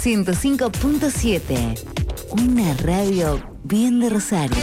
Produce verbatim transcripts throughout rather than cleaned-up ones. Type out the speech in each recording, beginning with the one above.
ciento cinco punto siete. Una radio bien de Rosario.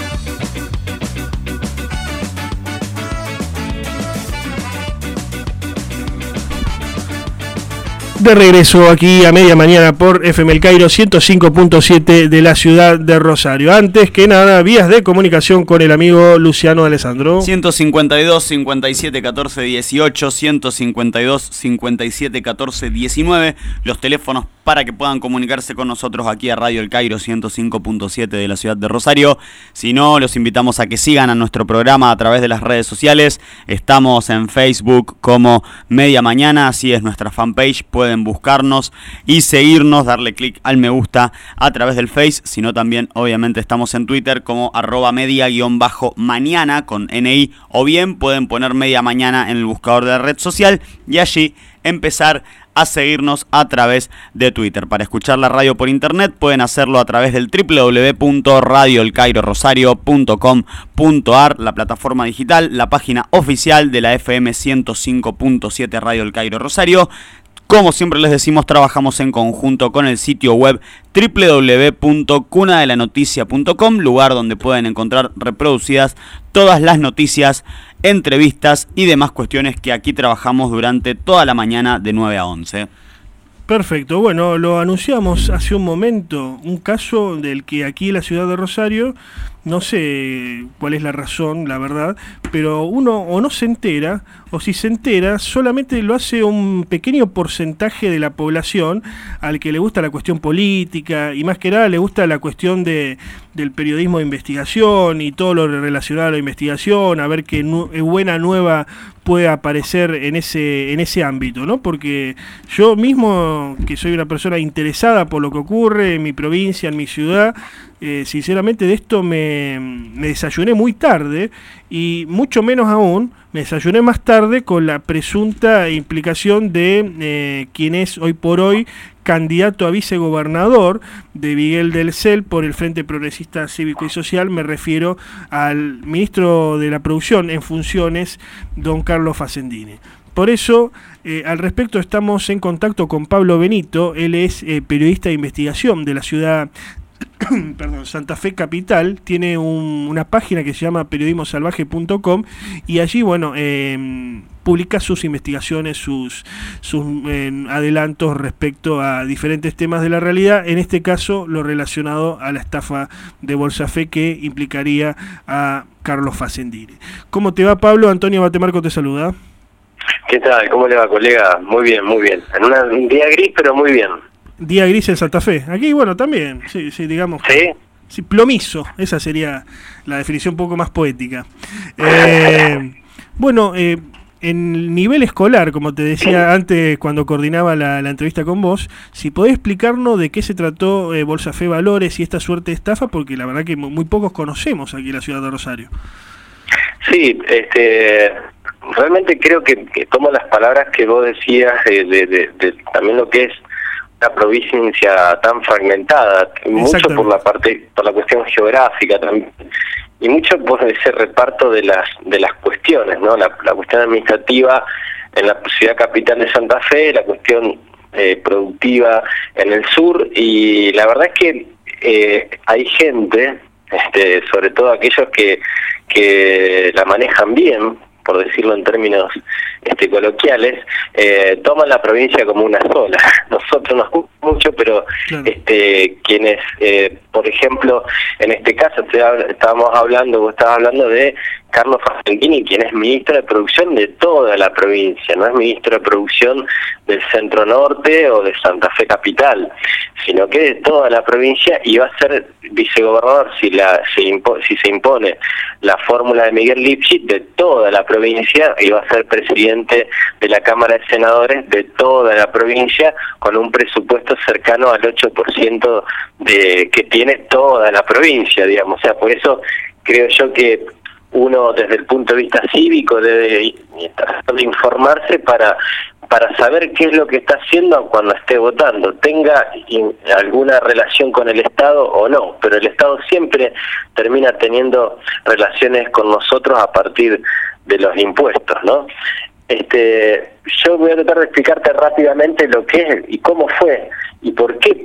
De regreso aquí a media mañana por F M El Cairo ciento cinco punto siete de la ciudad de Rosario. Antes que nada, vías de comunicación con el amigo Luciano Alessandro. ciento cincuenta y dos, cincuenta y siete, catorce, dieciocho, ciento cincuenta y dos, cincuenta y siete, catorce, diecinueve, los teléfonos para que puedan comunicarse con nosotros aquí a Radio El Cairo ciento cinco punto siete de la ciudad de Rosario. Si no, los invitamos a que sigan a nuestro programa a través de las redes sociales. Estamos en Facebook como Media Mañana, así es nuestra fanpage. Pueden buscarnos y seguirnos, darle clic al me gusta a través del Face. Si no, también obviamente estamos en Twitter como arroba media guión bajo mañana con N I, o bien pueden poner Media Mañana en el buscador de la red social y allí empezar a seguirnos a través de Twitter. Para escuchar la radio por internet pueden hacerlo a través del doble u doble u doble u punto radio el cairo rosario punto com punto a r, la plataforma digital, la página oficial de la F M ciento cinco punto siete Radio El Cairo Rosario. Como siempre les decimos, trabajamos en conjunto con el sitio web doble u doble u doble u punto cuna de la noticia punto com, lugar donde pueden encontrar reproducidas todas las noticias, entrevistas y demás cuestiones que aquí trabajamos durante toda la mañana de nueve a once. Perfecto, bueno, lo anunciamos hace un momento, un caso del que aquí en la ciudad de Rosario, no sé cuál es la razón, la verdad, pero uno o no se entera, o si se entera, solamente lo hace un pequeño porcentaje de la población al que le gusta la cuestión política, y más que nada le gusta la cuestión de, del periodismo de investigación y todo lo relacionado a la investigación, a ver qué nu- buena nueva puede aparecer en ese, en ese ámbito, ¿no? Porque yo mismo, que soy una persona interesada por lo que ocurre en mi provincia, en mi ciudad, eh, sinceramente de esto me, me desayuné muy tarde, y mucho menos aún me desayuné más tarde con la presunta implicación de eh, quien es hoy por hoy candidato a vicegobernador de Miguel del Cel por el Frente Progresista Cívico y Social. Me refiero al ministro de la Producción en funciones, don Carlos Facendini. Por eso, eh, al respecto, estamos en contacto con Pablo Benito. Él es eh, periodista de investigación de la ciudad perdón, Santa Fe Capital. Tiene un, una página que se llama periodismo salvaje punto com, y allí, bueno, eh, publica sus investigaciones, sus, sus eh, adelantos respecto a diferentes temas de la realidad, en este caso lo relacionado a la estafa de Bolsafe que implicaría a Carlos Facendini. ¿Cómo te va, Pablo? Antonio Batemarco te saluda. ¿Qué tal? ¿Cómo le va, colega? Muy bien, muy bien. En una, un día gris, pero muy bien. Día gris en Santa Fe. Aquí, bueno, también, sí, sí, digamos. ¿Sí? Sí, plomizo, esa sería la definición un poco más poética. Eh, bueno, eh, en nivel escolar, como te decía antes cuando coordinaba la, la entrevista con vos, si podés explicarnos de qué se trató eh, Bolsafe Valores y esta suerte de estafa, porque la verdad que muy pocos conocemos aquí en la ciudad de Rosario. Sí, este, realmente creo que, que tomo las palabras que vos decías de, de, de, de también lo que es una provincia tan fragmentada, mucho por la parte, por la cuestión geográfica también, y mucho por ese reparto de las de las cuestiones, ¿no? La, la cuestión administrativa en la ciudad capital de Santa Fe, la cuestión eh, productiva en el sur, y la verdad es que eh, hay gente, este, sobre todo aquellos que que la manejan bien, por decirlo en términos este, coloquiales, eh, toman la provincia como una sola. Nosotros nos gusta mucho, pero claro. este, quienes, eh, por ejemplo, en este caso estábamos hablando, vos estabas hablando de Carlos Facendini, quien es ministro de Producción de toda la provincia, no es ministro de Producción del Centro Norte o de Santa Fe Capital, sino que de toda la provincia, y va a ser vicegobernador si la se impo, si se impone la fórmula de Miguel Lipschitz de toda la provincia, y va a ser presidente de la Cámara de Senadores de toda la provincia, con un presupuesto cercano al ocho por ciento de que tiene toda la provincia, digamos. O sea, por eso creo yo que uno desde el punto de vista cívico debe tratar de informarse para para saber qué es lo que está haciendo cuando esté votando, tenga alguna relación con el Estado o no, pero el Estado siempre termina teniendo relaciones con nosotros a partir de los impuestos, ¿no? Este, yo voy a tratar de explicarte rápidamente lo que es y cómo fue y por qué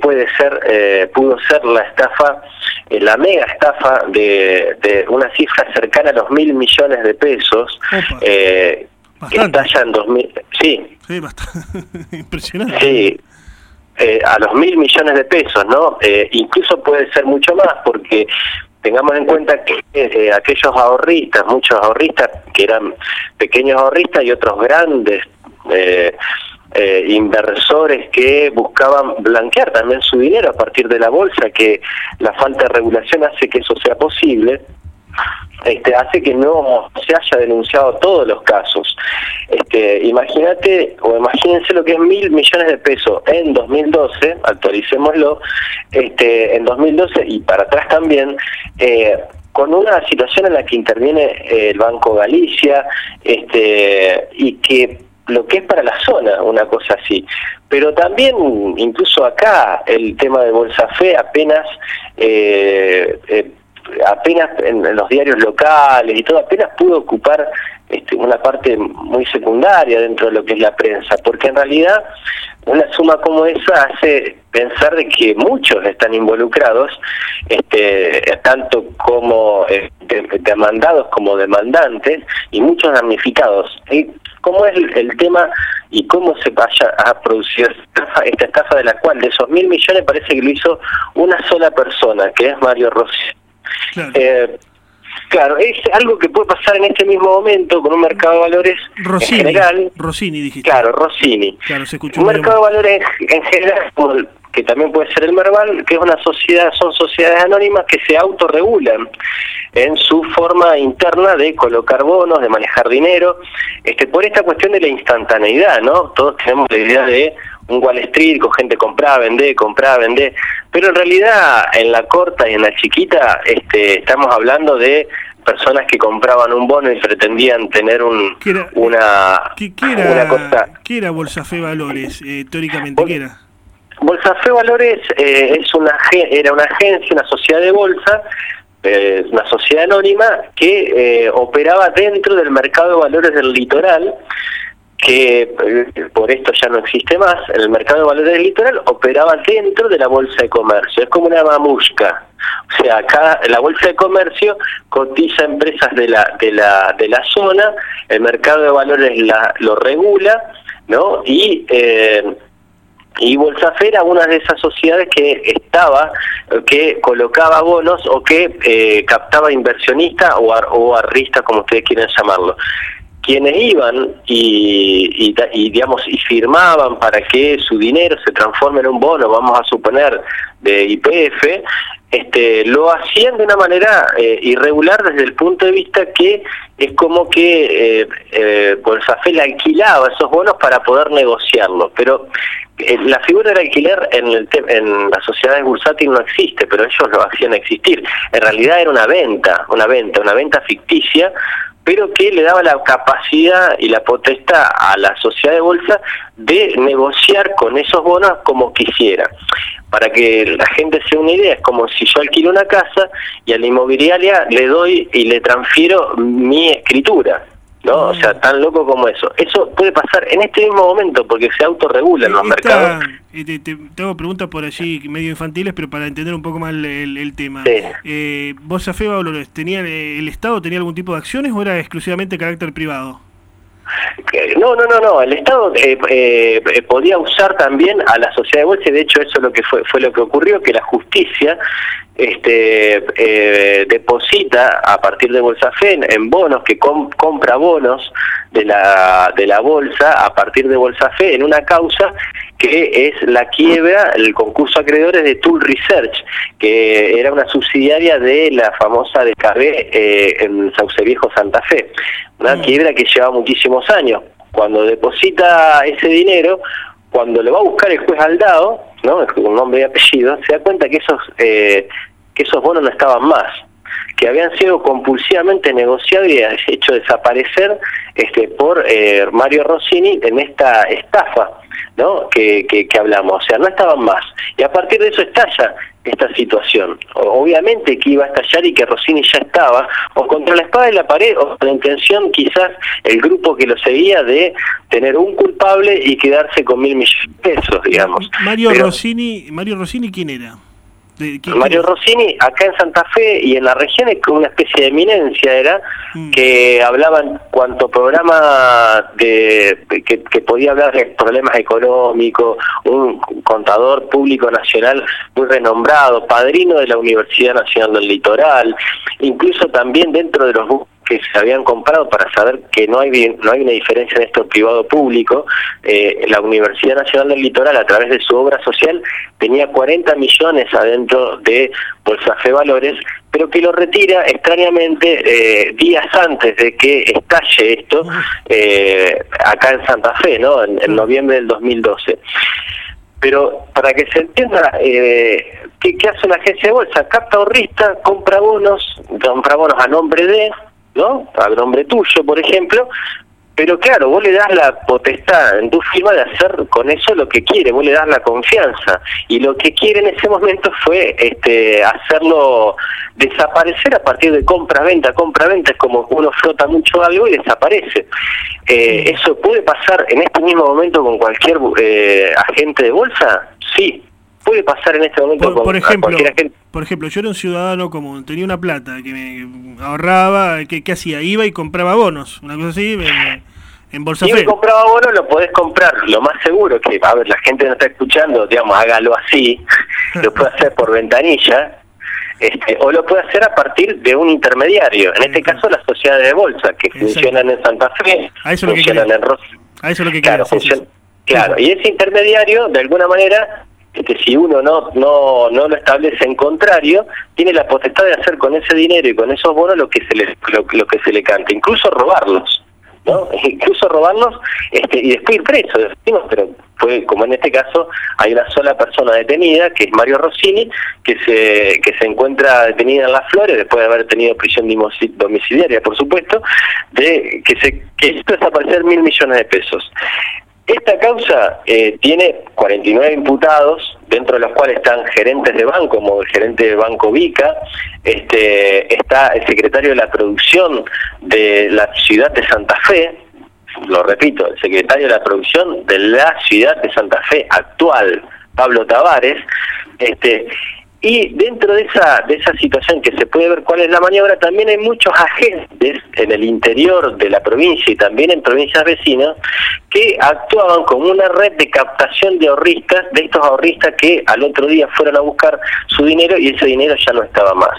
puede ser, eh, pudo ser la estafa, eh, la mega estafa de, de una cifra cercana a los mil millones de pesos, eh, que estalla en dos mil, sí, sí, bastante impresionante, sí, eh, a los mil millones de pesos, ¿no? Eh, incluso puede ser mucho más, porque tengamos en cuenta que eh, aquellos ahorristas, muchos ahorristas que eran pequeños ahorristas y otros grandes eh, eh, inversores que buscaban blanquear también su dinero a partir de la bolsa, que la falta de regulación hace que eso sea posible, este, hace que no se haya denunciado todos los casos. Este, imagínate, o imagínense lo que es mil millones de pesos en dos mil doce, actualicémoslo, este, en dos mil doce y para atrás también, eh, con una situación en la que interviene eh, el Banco Galicia, este, y que lo que es para la zona, una cosa así. Pero también, incluso acá, el tema de Bolsa Fe apenas... Eh, eh, apenas en, en los diarios locales y todo, apenas pudo ocupar este, una parte muy secundaria dentro de lo que es la prensa, porque en realidad una suma como esa hace pensar de que muchos están involucrados, este, tanto como eh, demandados como demandantes, y muchos damnificados. ¿Y cómo es el, el tema y cómo se vaya a producir esta estafa, esta estafa de la cual de esos mil millones parece que lo hizo una sola persona, que es Mario Rossi? Claro. Eh, claro, es algo que puede pasar en este mismo momento con un mercado de valores Rossini, en general. Rossini dijiste. Claro, Rossini. Claro, se escuchó un mercado de valores en general, que también puede ser el Merval, que es una sociedad, son sociedades anónimas que se autorregulan en su forma interna de colocar bonos, de manejar dinero, este, por esta cuestión de la instantaneidad, ¿no? Todos tenemos la idea de un Wall Street con gente compraba, vendé, compraba, vendé, pero en realidad en la corta y en la chiquita este, estamos hablando de personas que compraban un bono y pretendían tener un ¿Qué era, una, ¿qué, qué era, una cosa. ¿Qué era Bolsa Fe Valores, eh, teóricamente? ¿Qué era? Bolsa Fe Valores eh, es una era una agencia, una sociedad de bolsa, eh, una sociedad anónima que eh, operaba dentro del mercado de valores del litoral, que eh, por esto ya no existe más. En el mercado de valores del litoral operaba dentro de la bolsa de comercio, es como una mamushka. O sea, acá la bolsa de comercio cotiza empresas de la de la de la zona, el mercado de valores la, lo regula, ¿no? Y eh, y Bolsa Fe era una de esas sociedades que estaba, que colocaba bonos o que eh, captaba inversionistas o, ar, o arristas, como ustedes quieren llamarlo. Quienes iban y, y, y digamos y firmaban para que su dinero se transforme en un bono, vamos a suponer de Y P F, este, lo hacían de una manera eh, irregular desde el punto de vista que es como que eh, eh, Bolsa Fe le alquilaba esos bonos para poder negociarlos, pero eh, la figura del alquiler en, el en las sociedades bursátiles no existe, pero ellos lo hacían existir. En realidad era una venta, una venta, una venta ficticia, pero que le daba la capacidad y la potestad a la sociedad de bolsa de negociar con esos bonos como quisiera. Para que la gente se dé una idea, es como si yo alquilo una casa y a la inmobiliaria le doy y le transfiero mi escritura, ¿no? O sea, tan loco como eso. Eso puede pasar en este mismo momento porque se autorregulan los Esta, mercados. Eh, te, te, te hago preguntas por allí medio infantiles, pero para entender un poco más el, el, el tema. Sí. Eh, Bolsa Fe Valores, ¿tenía, ¿el Estado tenía algún tipo de acciones o era exclusivamente de carácter privado? No, no, no, no. El Estado eh, eh, podía usar también a la sociedad de bolsa, y de hecho eso es lo que fue, fue lo que ocurrió, que la justicia este, eh, deposita a partir de Bolsa Fe en, en bonos, que com, compra bonos de la de la bolsa a partir de Bolsa Fe en una causa que es la quiebra, el concurso de acreedores de Tool Research, que era una subsidiaria de la famosa D K B eh, en Sauce Viejo, Santa Fe. Una mm. quiebra que lleva muchísimos años. Cuando deposita ese dinero, cuando lo va a buscar el juez Aldao, ¿no? Un nombre y apellido, se da cuenta que esos eh, que esos bonos no estaban más, que habían sido compulsivamente negociados y hecho desaparecer este por eh, Mario Rossini en esta estafa. ¿no? Que, que, que hablamos, o sea, no estaban más. Y a partir de eso estalla esta situación. Obviamente que iba a estallar y que Rossini ya estaba, o contra la espada de la pared, o con la intención quizás el grupo que lo seguía de tener un culpable y quedarse con mil millones de pesos, digamos. Mario Pero, Rossini, Mario Rossini, ¿quién era? De, ¿quién, Mario quién Rossini, acá en Santa Fe y en la región, es como una especie de eminencia, era mm. que hablaban cuanto programa de que, que podía hablar de problemas económicos, un contador público nacional muy renombrado, padrino de la Universidad Nacional del Litoral, incluso también dentro de los que se habían comprado para saber que no hay no hay una diferencia en esto privado-público, eh, la Universidad Nacional del Litoral, a través de su obra social, tenía cuarenta millones adentro de Bolsa Fe Valores, pero que lo retira extrañamente eh, días antes de que estalle esto, eh, acá en Santa Fe, ¿no? En, en noviembre del dos mil doce. Pero para que se entienda, eh, ¿qué, ¿qué hace una agencia de bolsa? Capta ahorrista, compra bonos, compra bonos a nombre de, ¿no? A nombre tuyo, por ejemplo, pero claro, vos le das la potestad en tu firma de hacer con eso lo que quiere, vos le das la confianza, y lo que quiere en ese momento fue este hacerlo desaparecer a partir de compra-venta, compra-venta, es como uno frota mucho algo y desaparece. Eh, ¿Eso puede pasar en este mismo momento con cualquier eh, agente de bolsa? Sí. Puede pasar en este momento por, con por ejemplo, cualquier agente. Por ejemplo, yo era un ciudadano común, tenía una plata que me ahorraba, ¿qué, qué hacía? Iba y compraba bonos, una cosa así, en, en Bolsa Fe. Iba y compraba bonos, lo podés comprar, lo más seguro que, a ver, la gente no está escuchando, digamos, hágalo así, lo puede hacer por ventanilla, este, o lo puede hacer a partir de un intermediario, en este caso las sociedades de bolsa, que Exacto. funcionan en Santa Fe, a eso funcionan lo que en Rosario. A eso es lo que claro, sí, sí, sí. claro, y ese intermediario, de alguna manera, que si uno no no no lo establece en contrario, tiene la potestad de hacer con ese dinero y con esos bonos lo que se le lo, lo que se le cante, incluso robarlos, ¿no? Incluso robarlos este y después ir preso, decimos, pero fue como en este caso hay una sola persona detenida, que es Mario Rossini, que se que se encuentra detenida en Las Flores después de haber tenido prisión domiciliaria, por supuesto, de que se que hizo desaparecer mil millones de pesos. Esta causa eh, tiene cuarenta y nueve imputados, dentro de los cuales están gerentes de banco, como el gerente de Banco Vica, este, está el secretario de la producción de la ciudad de Santa Fe, lo repito, el secretario de la producción de la ciudad de Santa Fe actual, Pablo Tavares, este, y dentro de esa de esa situación que se puede ver cuál es la maniobra, también hay muchos agentes en el interior de la provincia y también en provincias vecinas que actuaban como una red de captación de ahorristas, de estos ahorristas que al otro día fueron a buscar su dinero y ese dinero ya no estaba más.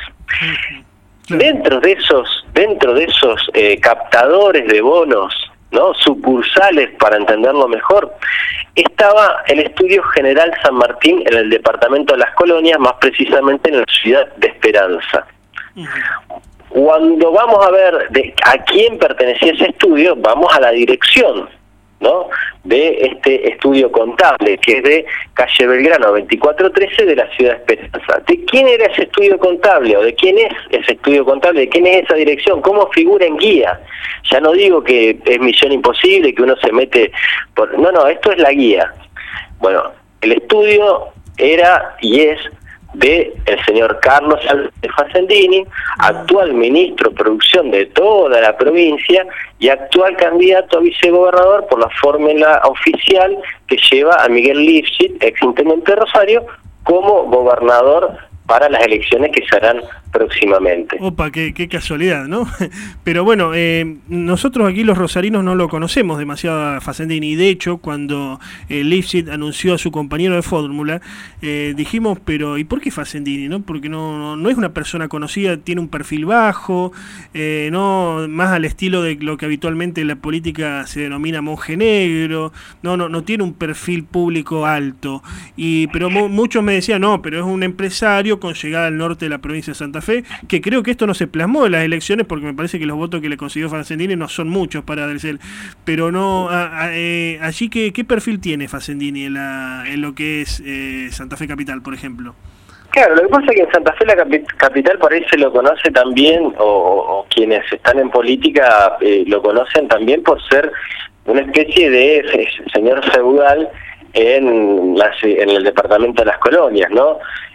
Dentro de esos dentro de esos eh, captadores de bonos, ¿no? Sucursales, para entenderlo mejor, estaba el Estudio General San Martín en el departamento de Las Colonias, más precisamente en la ciudad de Esperanza. Uh-huh. Cuando vamos a ver de a quién pertenecía ese estudio, vamos a la dirección, ¿no? De este estudio contable, que es de calle Belgrano veinticuatro trece de la ciudad de Esperanza. ¿De quién era ese estudio contable o de quién es ese estudio contable? ¿De quién es esa dirección? ¿Cómo figura en guía? Ya no digo que es misión imposible, que uno se mete por... No, no, esto es la guía. Bueno, el estudio era y es de el señor Carlos Alberto Facendini, actual ministro de producción de toda la provincia y actual candidato a vicegobernador por la fórmula oficial que lleva a Miguel Lifshitz, ex intendente de Rosario, como gobernador para las elecciones que se harán próximamente. Opa, qué, qué casualidad, ¿no? Pero bueno, eh, nosotros aquí los rosarinos no lo conocemos demasiado a Facendini, y de hecho cuando eh, Lifshitz anunció a su compañero de fórmula, eh, dijimos, pero ¿y por qué Facendini? ¿No? Porque no, no, no es una persona conocida, tiene un perfil bajo, eh, no más al estilo de lo que habitualmente en la política se denomina monje negro, no, no, no tiene un perfil público alto, y pero mu muchos me decían, no, pero es un empresario con llegada al norte de la provincia de Santa Fe, que creo que esto no se plasmó en las elecciones porque me parece que los votos que le consiguió Facendini no son muchos para Delcel, pero no a, a, eh, allí que, ¿qué perfil tiene Facendini en, la, en lo que es eh, Santa Fe Capital, por ejemplo? Claro, lo que pasa es que en Santa Fe la capi capital por ahí se lo conoce también, o, o quienes están en política eh, lo conocen también por ser una especie de eh, señor feudal en, las, en el departamento de Las Colonias, ¿no?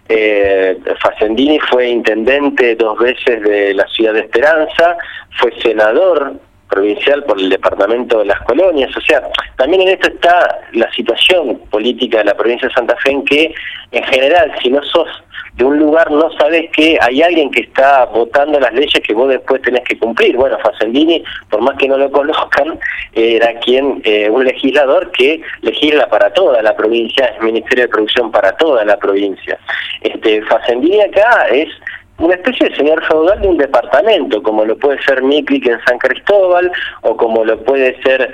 Eh, Facendini fue intendente dos veces de la ciudad de Esperanza, fue senador provincial por el departamento de Las Colonias. O sea, también en esto está la situación política de la provincia de Santa Fe, en que en general, si no sos de un lugar, no sabés que hay alguien que está votando las leyes que vos después tenés que cumplir. Bueno, Facendini, por más que no lo conozcan, era quien eh, un legislador que legisla para toda la provincia, es Ministerio de Producción para toda la provincia. Este Facendini acá es una especie de señor feudal de un departamento, como lo puede ser Miklik en San Cristóbal, o como lo puede ser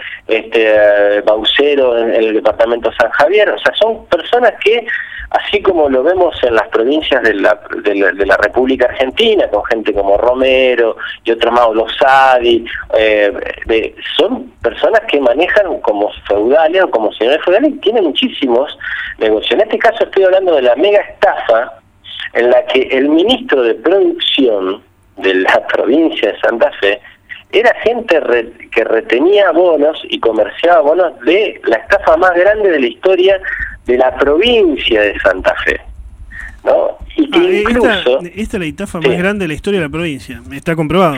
este Baucero en, en el departamento San Javier. O sea, son personas que, así como lo vemos en las provincias de la, de la, de la República Argentina, con gente como Romero y otros más, Losadi, eh, de, son personas que manejan como feudales o como señores feudales y tienen muchísimos negocios. En este caso estoy hablando de la mega estafa en la que el ministro de Producción de la provincia de Santa Fe era gente re, que retenía bonos y comerciaba bonos de la estafa más grande de la historia de la provincia de Santa Fe, ¿no? Y que ah, incluso... Esta, esta es la estafa sí. más grande de la historia de la provincia, está comprobado.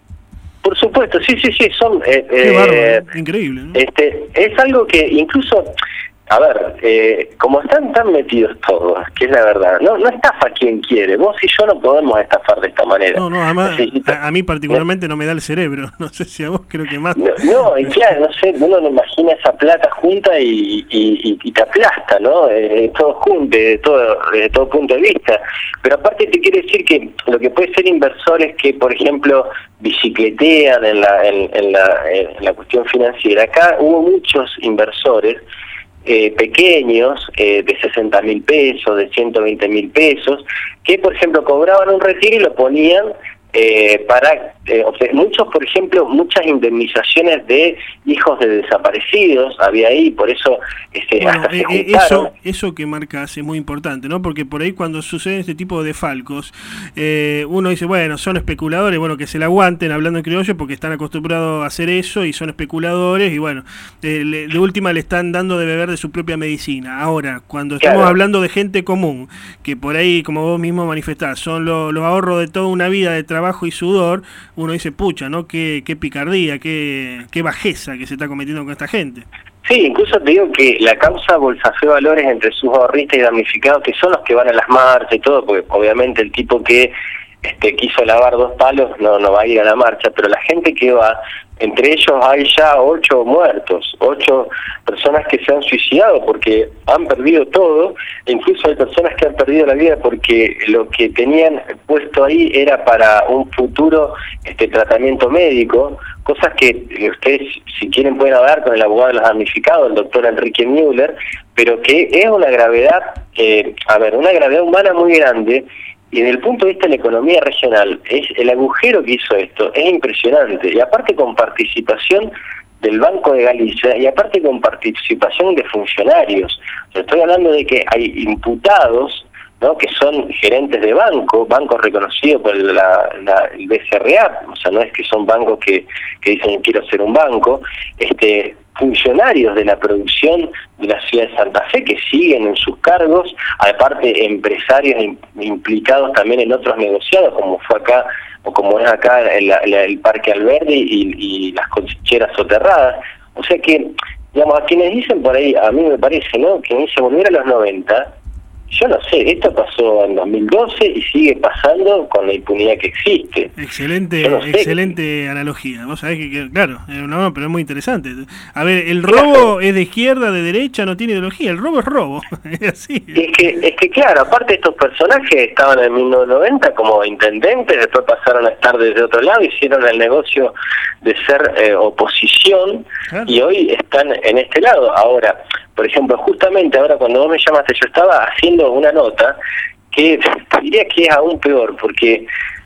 Por supuesto, sí, sí, sí, son... Eh, Qué bárbaro, eh, increíble, ¿no? Este, es algo que incluso... A ver, eh, como están tan metidos todos, que es la verdad, no no estafa quien quiere. Vos y yo no podemos estafar de esta manera. No, no, además, Necesita, a, a mí particularmente no. no me da el cerebro. No sé si a vos, creo que más. No, no, y claro, no sé, uno no imagina esa plata junta y, y, y, y te aplasta, ¿no? Eh, todo junto, de todo, desde todo punto de vista. Pero aparte te quiere decir que lo que puede ser inversores que, por ejemplo, bicicletean en la, en, en la, en la cuestión financiera. Acá hubo muchos inversores Eh, pequeños, eh, de sesenta mil pesos, de ciento veinte mil pesos, que por ejemplo cobraban un retiro y lo ponían eh, para, eh, muchos por ejemplo, muchas indemnizaciones de hijos de desaparecidos había ahí, por eso este, bueno, hasta se eh, juntaron. Eso, eso que marcas es muy importante, ¿no? Porque por ahí cuando suceden este tipo de desfalcos, eh, uno dice, bueno, son especuladores, bueno, que se la aguanten hablando en criollo porque están acostumbrados a hacer eso y son especuladores y bueno, eh, le, de última le están dando de beber de su propia medicina. Ahora, cuando estamos Claro. hablando de gente común, que por ahí, como vos mismo manifestás, son lo, los ahorros de toda una vida de trabajo y sudor, uno dice, pucha, ¿no? Qué, qué picardía, qué, qué bajeza que se está cometiendo con esta gente. Sí, incluso te digo que la causa Bolsa Fe Valores entre sus ahorristas y damnificados, que son los que van a las marchas y todo, porque obviamente el tipo que este quiso lavar dos palos no, no va a ir a la marcha, pero la gente que va, entre ellos hay ya ocho muertos, ocho personas que se han suicidado porque han perdido todo, e incluso hay personas que han perdido la vida porque lo que tenían puesto ahí era para un futuro este tratamiento médico, cosas que ustedes si quieren pueden hablar con el abogado de los damnificados, el doctor Enrique Müller, pero que es una gravedad, eh, a ver, una gravedad humana muy grande. Y desde el punto de vista de la economía regional, es el agujero que hizo esto es impresionante. Y aparte con participación del Banco de Galicia, y aparte con participación de funcionarios. O sea, estoy hablando de que hay imputados, ¿no?, que son gerentes de banco, bancos reconocidos por la, la, el B C R A, o sea, no es que son bancos que, que dicen quiero ser un banco, este funcionarios de la producción de la ciudad de Santa Fe que siguen en sus cargos, aparte empresarios implicados también en otros negociados, como fue acá, o como es acá el, el, el Parque Alberdi y, y las cosecheras soterradas. O sea que, digamos, a quienes dicen por ahí, a mí me parece, ¿no?, que se volviera a los noventa, yo no sé, esto pasó en dos mil doce y sigue pasando con la impunidad que existe. Excelente, no sé. excelente analogía. Vos sabés que, que claro, eh, no, pero es muy interesante. A ver, el robo claro. es de izquierda, de derecha, no tiene ideología. El robo es robo. Es así. Es que, es que claro, aparte estos personajes estaban en mil novecientos noventa como intendentes, después pasaron a estar desde otro lado, hicieron el negocio de ser eh, oposición, claro. y hoy están en este lado. Ahora, por ejemplo, justamente ahora cuando vos me llamaste, yo estaba haciendo una nota que diría que es aún peor, porque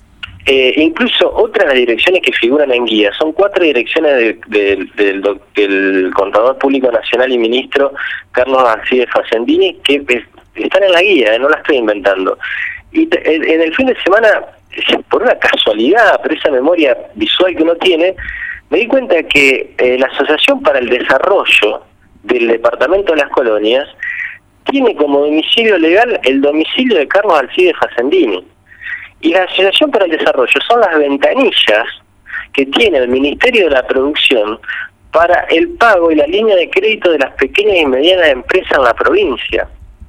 eh, incluso otras direcciones que figuran en guía, son cuatro direcciones de, de, de, del, del Contador Público Nacional y Ministro Carlos García Facendini, que están en la guía, eh, no la estoy inventando. Y te, en el fin de semana, por una casualidad, pero esa memoria visual que uno tiene, me di cuenta que eh, la Asociación para el Desarrollo del departamento de Las Colonias tiene como domicilio legal el domicilio de Carlos Alcides Facendini. Y la Asociación para el Desarrollo son las ventanillas que tiene el Ministerio de la Producción para el pago y la línea de crédito de las pequeñas y medianas empresas en la provincia.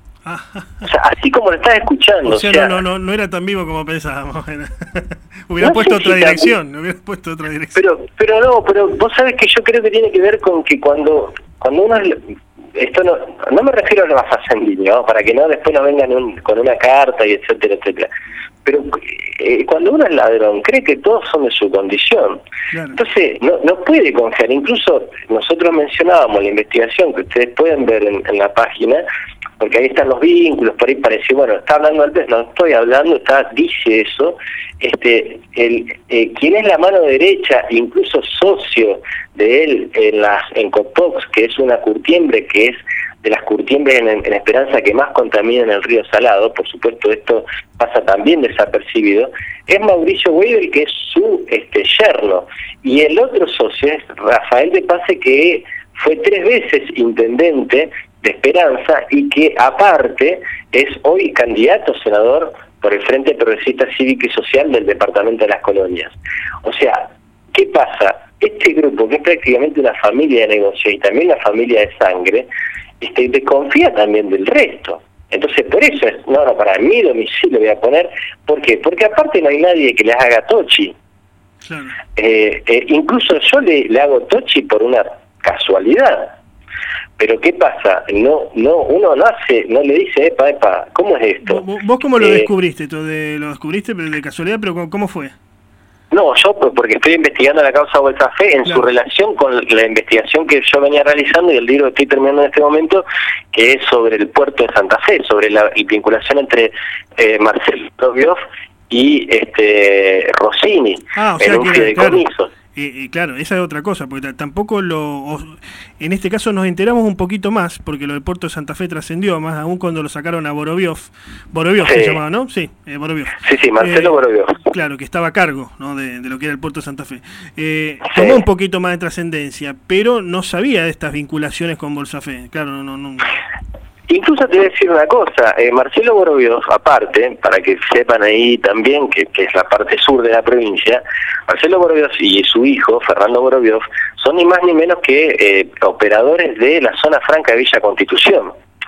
O sea, así como lo estás escuchando. O sea, o sea no, no, no era tan vivo como pensábamos. Hubiera no puesto sé otra si dirección, también, hubiera puesto otra dirección. Pero, pero no, pero vos sabés que yo creo que tiene que ver con que cuando, cuando uno, esto no, no me refiero a los Facendini, ¿no? Para que no después no vengan un, con una carta y etcétera, etcétera. Pero eh, cuando uno es ladrón, cree que todos son de su condición. Claro. Entonces, no, no puede confiar. Incluso nosotros mencionábamos la investigación que ustedes pueden ver en, en la página, porque ahí están los vínculos, por ahí parece, bueno, está hablando Alves, no estoy hablando, está dice eso, este, el eh, quien es la mano derecha, incluso socio de él en las en Copox, que es una curtiembre, que es de las curtiembres en, en Esperanza que más contaminan el río Salado, por supuesto esto pasa también desapercibido, es Mauricio Weibel, que es su este yerno, y el otro socio es Rafael de Pase, que fue tres veces intendente de Esperanza y que aparte es hoy candidato senador por el Frente Progresista Cívico y Social del Departamento de Las Colonias. O sea, ¿qué pasa? Este grupo, que es prácticamente una familia de negocios y también una familia de sangre, este, desconfía también del resto. Entonces, por eso es, no, no, para mí domicilio voy a poner, ¿por qué? Porque aparte no hay nadie que les haga tochi. Claro. Eh, eh, incluso yo le, le hago tochi por una casualidad. Pero ¿qué pasa? No, no, uno no hace, no le dice, epa, epa, ¿cómo es esto? ¿Vos, vos cómo lo eh, descubriste? ¿Tú de, lo descubriste de casualidad, pero cómo fue? No, yo porque estoy investigando la causa Bolsa Fe en claro. su relación con la investigación que yo venía realizando y el libro que estoy terminando en este momento, que es sobre el puerto de Santa Fe, sobre la, la vinculación entre eh, Marcelo Bioff y este Rossini ah, o sea en un fideicomiso. Claro. Eh, eh, claro, esa es otra cosa, porque tampoco lo... O, en este caso nos enteramos un poquito más, porque lo del puerto de Santa Fe trascendió, más aún cuando lo sacaron a Boroviov. Boroviov sí. se llamaba, ¿no? Sí, eh, Boroviov. Sí, sí, Marcelo eh, Boroviov. Claro, que estaba a cargo, ¿no? de, de lo que era el puerto de Santa Fe. Eh, sí. Tomó un poquito más de trascendencia, pero no sabía de estas vinculaciones con Bolsa Fe. Claro, no... no, no. Incluso te voy a decir una cosa, eh, Marcelo Boroviov, aparte, para que sepan ahí también que, que es la parte sur de la provincia, Marcelo Boroviov y su hijo, Fernando Boroviov, son ni más ni menos que eh, operadores de la zona franca de Villa Constitución.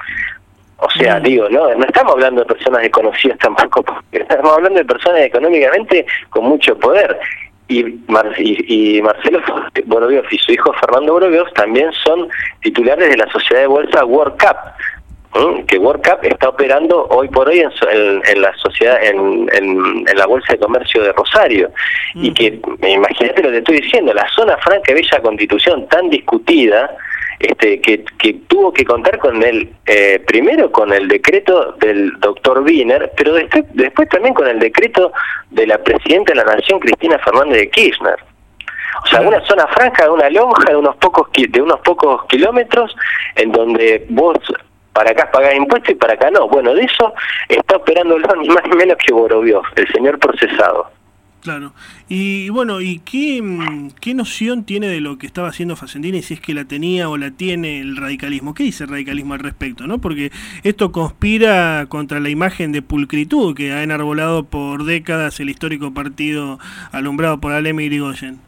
O sea, mm. digo, no no estamos hablando de personas desconocidas tampoco, estamos hablando de personas económicamente con mucho poder. Y, Mar y, y Marcelo Boroviov y su hijo Fernando Boroviov también son titulares de la sociedad de bolsa World Cup, que World Cup está operando hoy por hoy en, en, en la sociedad, en, en, en la Bolsa de Comercio de Rosario. Uh-huh. Y que, imagínate lo que estoy diciendo, la zona franca de Bella Constitución tan discutida, este que, que tuvo que contar con el, eh, primero con el decreto del doctor Wiener, pero después, después también con el decreto de la Presidenta de la Nación, Cristina Fernández de Kirchner. O sea, una zona franca de una lonja de unos pocos de unos pocos kilómetros, en donde vos para acá pagás impuestos y para acá no. Bueno, de eso está operando ni más ni menos que Boroviov, el señor procesado. Claro. Y bueno, ¿y qué, qué noción tiene de lo que estaba haciendo Facendini, si es que la tenía o la tiene el radicalismo? ¿Qué dice el radicalismo al respecto, no? Porque esto conspira contra la imagen de pulcritud que ha enarbolado por décadas el histórico partido alumbrado por Alem y Irigoyen.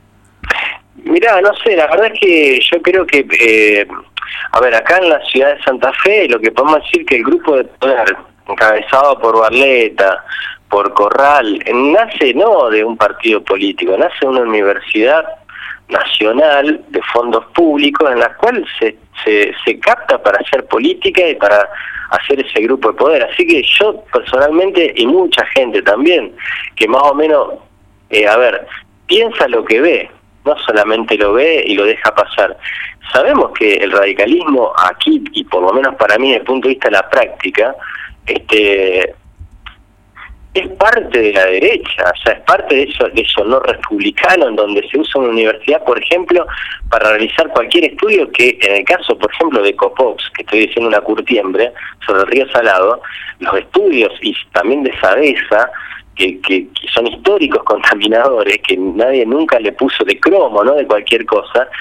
Mirá, no sé, la verdad es que yo creo que... Eh, A ver, acá en la ciudad de Santa Fe, lo que podemos decir que el grupo de poder, encabezado por Barletta, por Corral, nace no de un partido político, nace de una universidad nacional de fondos públicos en la cual se, se, se capta para hacer política y para hacer ese grupo de poder. Así que yo personalmente, y mucha gente también, que más o menos, eh, a ver, piensa lo que ve, no solamente lo ve y lo deja pasar. Sabemos que el radicalismo aquí, y por lo menos para mí desde el punto de vista de la práctica, este es parte de la derecha, o sea, es parte de eso, de eso no republicano, en donde se usa una universidad, por ejemplo, para realizar cualquier estudio que, en el caso, por ejemplo, de Copox, que estoy diciendo una curtiembre, sobre el río Salado, los estudios, y también de Sabesa, Que, que, que son históricos contaminadores, que nadie nunca le puso de cromo, ¿no?, de cualquier cosa,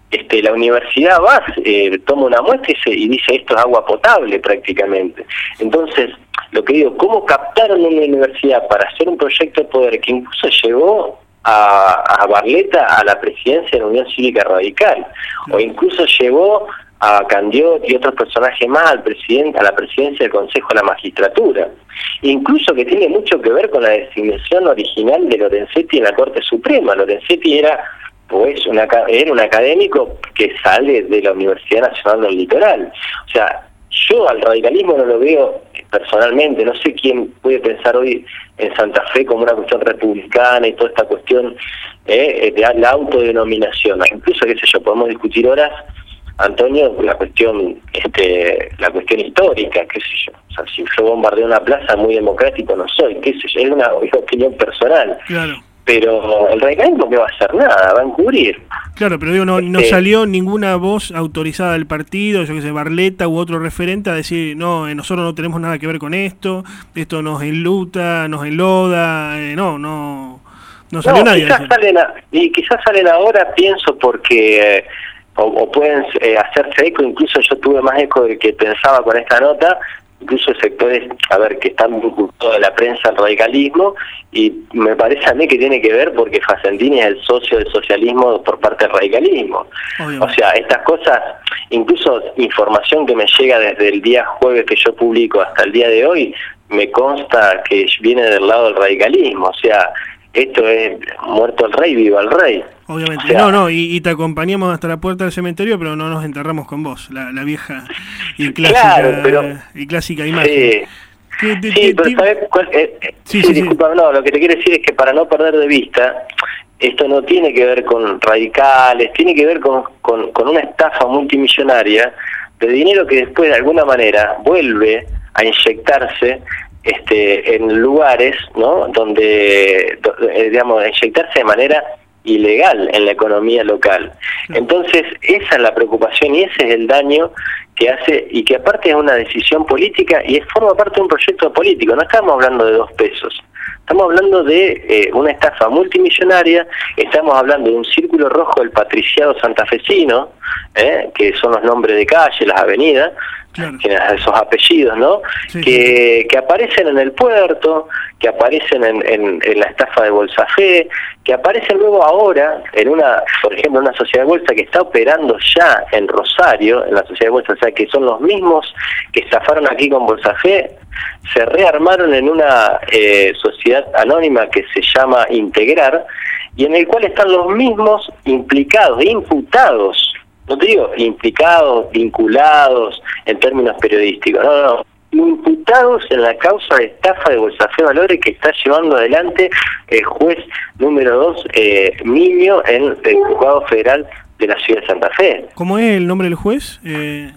este, la universidad va, eh, toma una muestra y, se, y dice esto es agua potable prácticamente. Entonces, lo que digo, ¿cómo captaron una universidad para hacer un proyecto de poder que incluso llevó a, a Barletta a la presidencia de la Unión Cívica Radical, o incluso llevó a Candiot y otros personajes más al presidente, a la presidencia del Consejo de la Magistratura, incluso que tiene mucho que ver con la designación original de Lorenzetti en la Corte Suprema? Lorenzetti era pues una, era un académico que sale de la Universidad Nacional del Litoral. O sea, yo al radicalismo no lo veo personalmente, no sé quién puede pensar hoy en Santa Fe como una cuestión republicana y toda esta cuestión eh, de la autodenominación. Incluso, qué sé yo, podemos discutir horas, Antonio, la cuestión este la cuestión histórica, qué sé yo. O sea, si yo bombardeo una plaza, muy democrático no soy, qué sé yo, es una, una opinión personal. Claro. Pero el radicalismo no va a hacer nada, va a encubrir. Claro, pero digo, no, no este, salió ninguna voz autorizada del partido, yo que sé, Barletta u otro referente a decir, no, eh, nosotros no tenemos nada que ver con esto, esto nos enluta, nos enloda, eh, no, no, no salió no, nadie. Quizás salen a, y quizás salen ahora, pienso, porque, eh, o, o pueden eh, hacerse eco, incluso yo tuve más eco del que pensaba con esta nota, incluso sectores, a ver, que están vinculados de la prensa al radicalismo, y me parece a mí que tiene que ver porque Facendini es el socio del socialismo por parte del radicalismo. Obviamente. O sea, estas cosas, incluso información que me llega desde el día jueves que yo publico hasta el día de hoy, me consta que viene del lado del radicalismo. O sea, esto es muerto el rey, viva el rey. Obviamente, o sea, no, no, y, y te acompañamos hasta la puerta del cementerio, pero no nos enterramos con vos, la, la vieja y clásica, claro, pero, y clásica imagen. Sí, ¿Qué, te, sí te, pero te... ¿sabes cuál? Eh, sí, sí, sí, disculpa, sí. no, lo que te quiero decir es que para no perder de vista, esto no tiene que ver con radicales, tiene que ver con, con, con una estafa multimillonaria de dinero que después de alguna manera vuelve a inyectarse este en lugares, ¿no?, donde, donde digamos, inyectarse de manera ilegal en la economía local. Entonces, esa es la preocupación y ese es el daño que hace, y que aparte es una decisión política y es, forma parte de un proyecto político. No estamos hablando de dos pesos, estamos hablando de eh, una estafa multimillonaria, estamos hablando de un círculo rojo del patriciado santafesino, eh, que son los nombres de calle, las avenidas, claro, esos apellidos, ¿no? Sí, que, sí. que aparecen en el puerto, que aparecen en, en, en la estafa de Bolsafé, que aparecen luego ahora en una, por ejemplo, una sociedad de bolsa que está operando ya en Rosario, en la sociedad de bolsa, o sea, que son los mismos que estafaron aquí con Bolsafé, se rearmaron en una eh, sociedad anónima que se llama Integrar, y en el cual están los mismos implicados, imputados, no te digo implicados, vinculados en términos periodísticos, no, no, imputados en la causa de estafa de Bolsafé Valores que está llevando adelante el juez número dos, eh, Miño, en el juzgado federal de la ciudad de Santa Fe. ¿Cómo es el nombre del juez? Eh...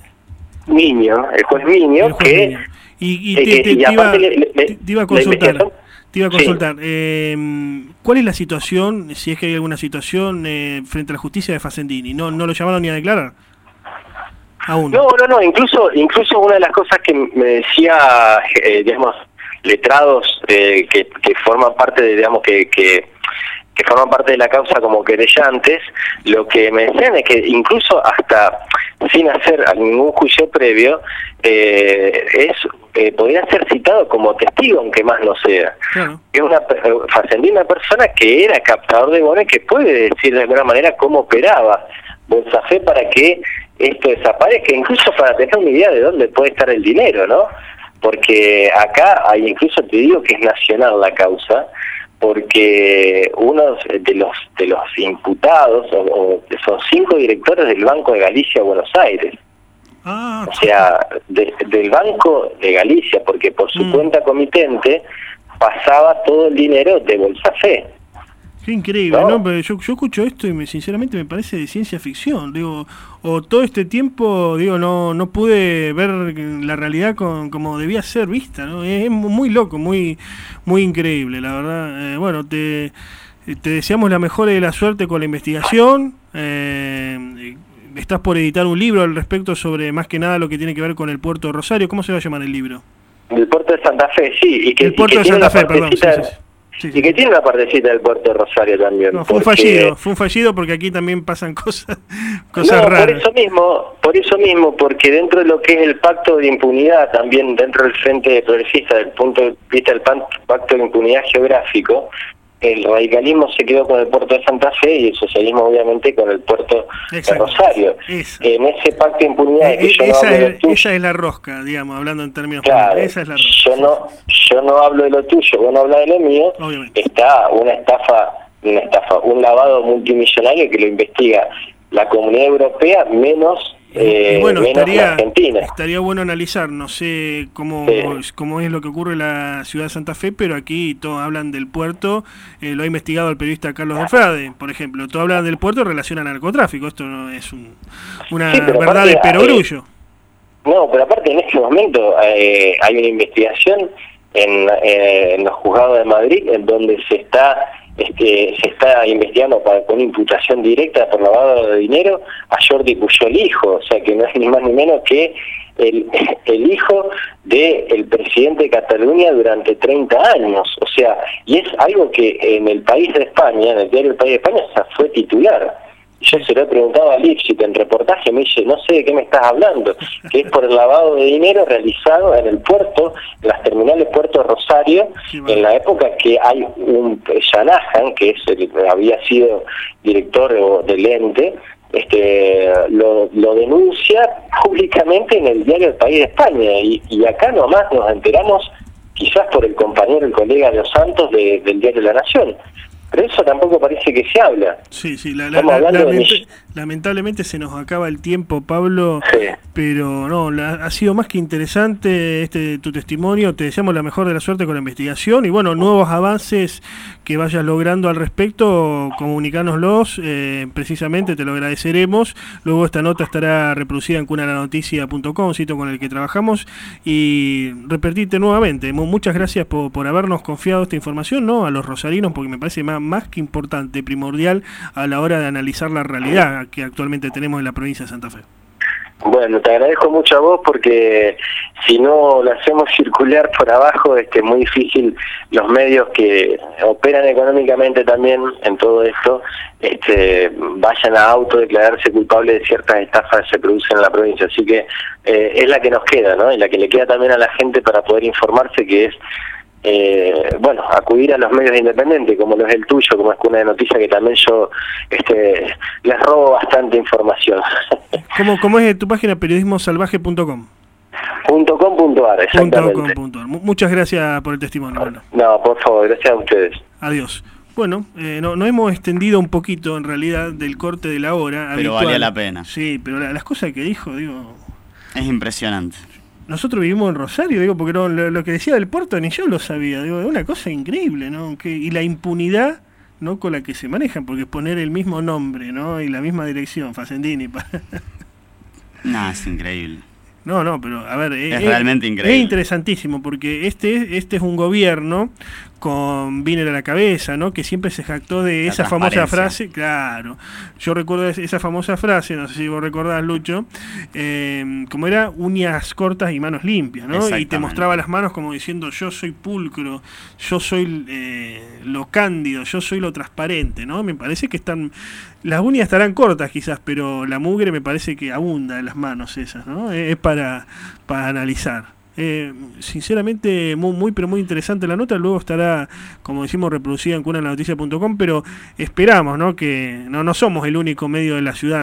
Miño, el juez Miño, el juez que... Miño. Y, y, te, te, te, te, iba, le, le, te iba a consultar, te iba a consultar, sí. eh, ¿cuál es la situación, si es que hay alguna situación eh, frente a la justicia de Facendini? ¿No, no lo llamaron ni a declarar? Aún. No, no, no, incluso incluso una de las cosas que me decía, eh, digamos, letrados eh, que, que forman parte de, digamos, que, que, que forman parte de la causa como querellantes, lo que me decían es que incluso hasta sin hacer ningún juicio previo, eh, es eh, podría ser citado como testigo, aunque más no sea. Claro. Es una Facendini, una persona que era captador de bonos, que puede decir de alguna manera cómo operaba Bolsafé para que esto desaparezca, incluso para tener una idea de dónde puede estar el dinero, ¿no? Porque acá hay, incluso te digo que es nacional la causa, porque uno de los de los imputados o, o son cinco directores del Banco de Galicia Buenos Aires. Ah, o sea, de, del Banco de Galicia, porque por su mm. cuenta comitente pasaba todo el dinero de Bolsafé. Qué increíble, ¿no? ¿no? Pero yo, yo escucho esto y me, sinceramente me parece de ciencia ficción. Digo, o todo este tiempo, digo, no no pude ver la realidad con, como debía ser vista, ¿no? Es, es muy loco, muy muy increíble, la verdad. Eh, bueno, te, te deseamos la mejor de la suerte con la investigación. Eh, estás por editar un libro al respecto sobre más que nada lo que tiene que ver con el puerto de Rosario. ¿Cómo se va a llamar el libro? El puerto de Santa Fe, sí. Y que, el puerto y que de Santa Fe, perdón. Sí, sí, sí. Sí, sí. Y que tiene una partecita del puerto de Rosario también. No, fue un porque... fallido, fue un fallido porque aquí también pasan cosas, cosas no, raras. por eso mismo, por eso mismo, porque dentro de lo que es el pacto de impunidad, también dentro del Frente Progresista, desde el punto de vista del pacto de impunidad geográfico, el radicalismo se quedó con el puerto de Santa Fe y el socialismo obviamente con el puerto Exacto. de Rosario. Eso. En ese pacto de impunidad, Eh, que yo no esa, hablo de lo es, tuyo, esa es la rosca, digamos, hablando en términos claro, generales, esa es la rosca. yo no, yo no hablo de lo tuyo, vos no hablas de lo mío, Obviamente. está una estafa, una estafa, un lavado multimillonario que lo investiga la Comunidad Europea menos Eh, y bueno, menos estaría, la Argentina. estaría bueno analizar, no sé cómo, Sí. cómo es lo que ocurre en la ciudad de Santa Fe, pero aquí todos hablan del puerto, eh, lo ha investigado el periodista Carlos de Frade, por ejemplo, todos hablan del puerto en relación al narcotráfico, esto no es un, una Sí, pero verdad aparte, de perogrullo. eh, no, pero aparte en este momento eh, hay una investigación en, eh, en los juzgados de Madrid en donde se está Este, se está investigando para, con imputación directa por lavado de dinero a Jordi Pujol hijo, o sea que no es ni más ni menos que el, el hijo del presidente de Cataluña durante treinta años, o sea, y es algo que en el País de España, en el diario El País de España, se fue titular. Yo se lo he preguntado a Lipschitz en reportaje, me dice, no sé de qué me estás hablando, que es por el lavado de dinero realizado en el puerto, en las terminales Puerto Rosario, Sí, bueno. en la época que hay un Shanahan, que es el, había sido director del ente, este lo, lo denuncia públicamente en el diario El País de España, y, y acá nomás nos enteramos, quizás por el compañero, el colega de los Santos de, del diario La Nación. Pero eso tampoco parece que se habla. Sí, sí, la, la, Estamos la, hablando de lamente- mis- lamentablemente se nos acaba el tiempo, Pablo, Sí. pero no, la- ha sido más que interesante este tu testimonio, te deseamos la mejor de la suerte con la investigación y bueno, nuevos avances que vayas logrando al respecto, comunicánoslos, eh, precisamente te lo agradeceremos, luego esta nota estará reproducida en cunalanoticia punto com, sitio con el que trabajamos, y repetirte nuevamente, mu- muchas gracias por, por habernos confiado esta información, ¿no? A los rosarinos, porque me parece más, más que importante, primordial a la hora de analizar la realidad que actualmente tenemos en la provincia de Santa Fe. Bueno, te agradezco mucho a vos porque si no lo hacemos circular por abajo, es que es muy difícil los medios que operan económicamente también en todo esto, este, vayan a autodeclararse culpables de ciertas estafas que se producen en la provincia. Así que eh, es la que nos queda, ¿no? Y la que le queda también a la gente para poder informarse, que es Eh, bueno, acudir a los medios independientes como lo es el tuyo, como es Cuna de Noticias, que también yo este, les robo bastante información. ¿Cómo, cómo es tu página? periodismo salvaje punto com. punto com punto ar, exactamente. .com.ar. Mu- Muchas gracias por el testimonio. Bueno, No, por favor, gracias a ustedes. adiós. Bueno, eh, no, nos hemos extendido un poquito en realidad del corte de la hora. Pero habitual. valía la pena. Sí, pero la- las cosas que dijo, digo... Es impresionante. Nosotros vivimos en Rosario, digo, porque no, lo, lo que decía del puerto ni yo lo sabía, digo, es una cosa increíble, ¿no? Que, y la impunidad, ¿no? Con la que se manejan, porque poner el mismo nombre, ¿no? Y la misma dirección, Facendini, para... No, es increíble. No, no, pero a ver, Es realmente increíble. Es interesantísimo porque este este es un gobierno con Wiener a la cabeza, ¿no? Que siempre se jactó de La esa famosa transparencia. frase, claro. Yo recuerdo es- esa famosa frase, no sé si vos recordás, Lucho, eh, como era uñas cortas y manos limpias, ¿no? Y te Exactamente. mostraba las manos como diciendo yo soy pulcro, yo soy eh, lo cándido, yo soy lo transparente, ¿no? Me parece que están, las uñas estarán cortas quizás, pero la mugre me parece que abunda en las manos esas, ¿no? Es para, para analizar. Eh, sinceramente, muy, muy, pero muy interesante la nota. Luego estará, como decimos, reproducida en cuna la noticia punto com, pero esperamos, ¿no? Que no, no somos el único medio de la ciudad